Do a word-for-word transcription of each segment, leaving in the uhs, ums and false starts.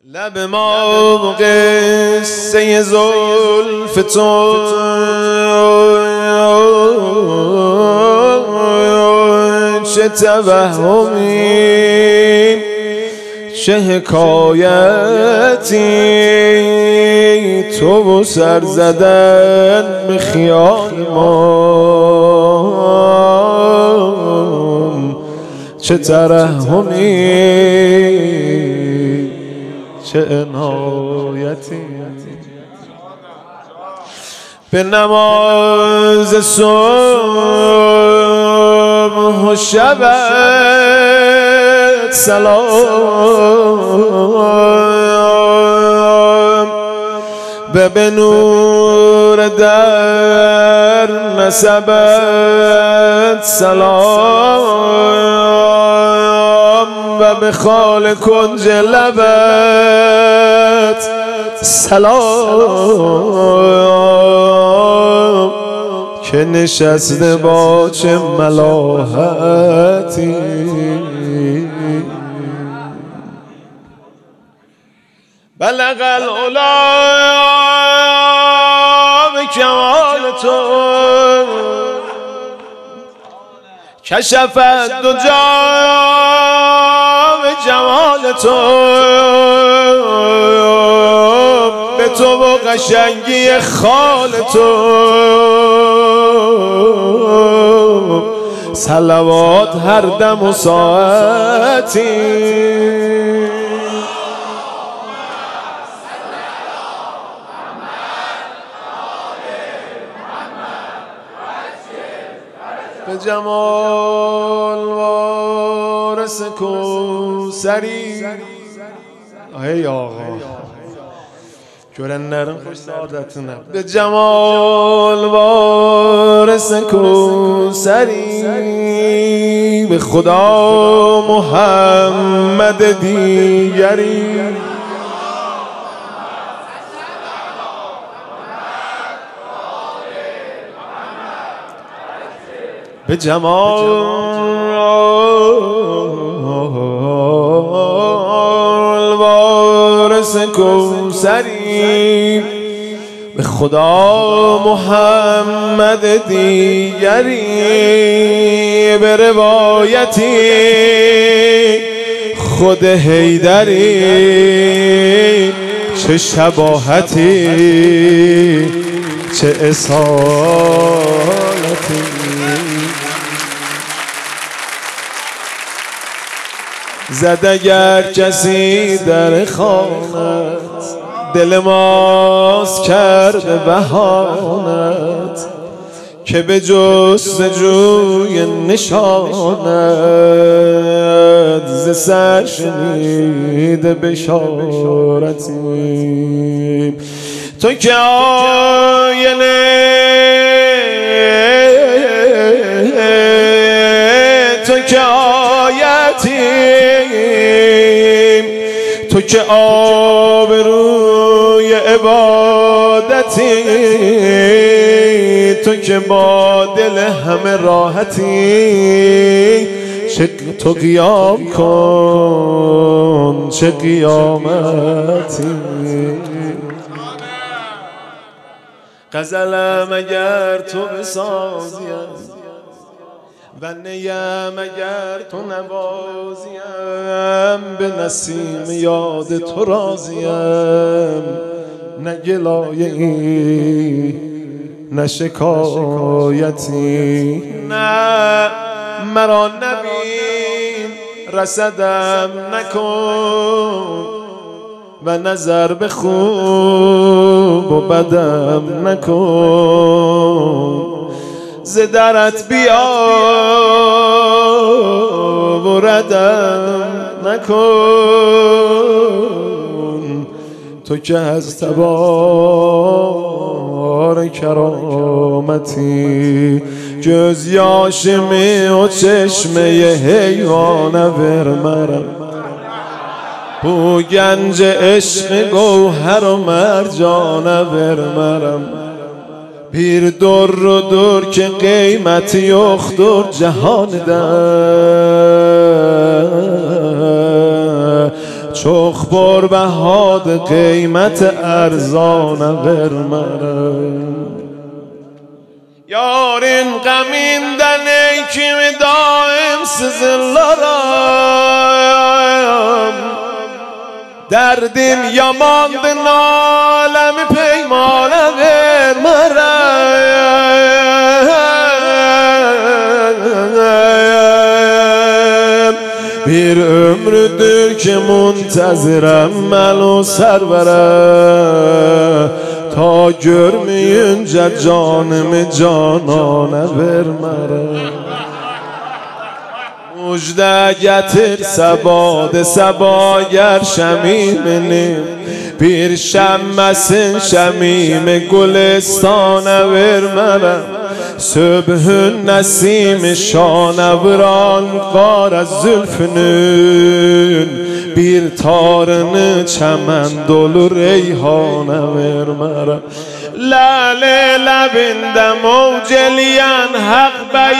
لب ما قصه زلف تو چه توهمی چه حکایتی تو و سر زدن به خیال ما چه ترحمی چه عنایتی به نماز صبح و شبت سلام به به نور در نسبت سلام و به خال کنج لبت سلام که نشسته با چه ملاحتی بلغ العلا به کمال تو کشفت دو جا به جمال تو به تو و قشنگی خال تو صلوات هر دم و ساعتی به جمال وارث کوثری ای آقا جورن نرم خوش سعادتونه به جمال وارث کوثری به خدا محمد دیگری به جمال وارث کوثری به خدا محمد دیگری به روایتی خود حیدری چه شباهتی چه اصالتی زد اگر کسی در خانت دل ماست کرده بهانت که به جستجوی نشانت ز سر شنیده بشارتی تو که آینه تو که آیتی تو که آبروی عبادتی تو که با دل همه راحتی چه تو قیام کن چه قیامتی غزلم اگر تو بسازیم و نیم اگر تو نوازیم به نسیم یاد تو راضیم نه گلایه‌ای نه شکایتی نه مرا نبین رسدم نکن و نظر به خوب و بدم نکن ز درت بیا و ردم نکن تو که از تبار کرامتی جز یاشمی و چشمه حیوان ورمرم بو گنج عشق گوهر و مرجان ورمرم پیر در و در که قیمت یختر جهان ده چخ بر بهاد قیمت ارزان ورمرم yarın gaminden ekimi daim sızılarım Derdin yamandı alemi peymana vermerem Bir ömrüdür ki muntazirem melu servere Ta görmeyince canımı canana vermerem Müjde getirse bade seba ger şemimenim Bir şemmesin şemimi gülistana vermerem Söbhün nesimi şana vuran qar zülfünün Bir tarını çemen dolu reyhana vermerem Lale lebinde mevceliyen hak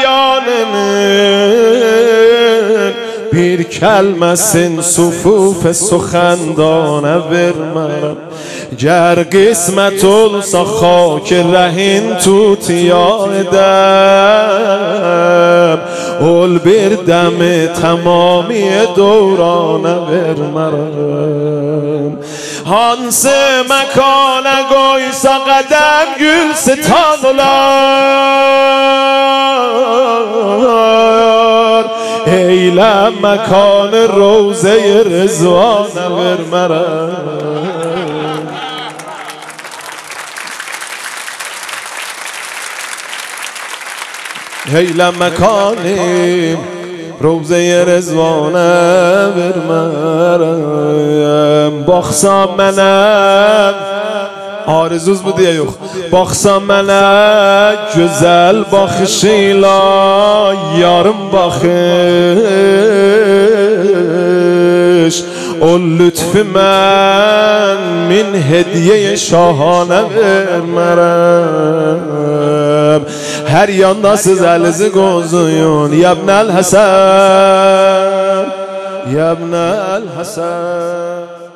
beyanının Bir kelmesin sufuf suxendana vermerem Ger qismet olsa xak rehin tutiya edem Ol bir demi tamami دورانه vermerem Hansı mekana koysa qadem gül sitan olar Eyle mekanı روزه رضوانه vermerem Eyle mekanı روزه رضوانه vermerem Baxsam mənə Arzuz bu diye yok Baxsam mənə Güzel baxışıyla Yarım baxış O lütfü mən Min hediye şahane vermerem Her yanda siz elinizi qozuyun Yabnel Hasan Yabnel Hasan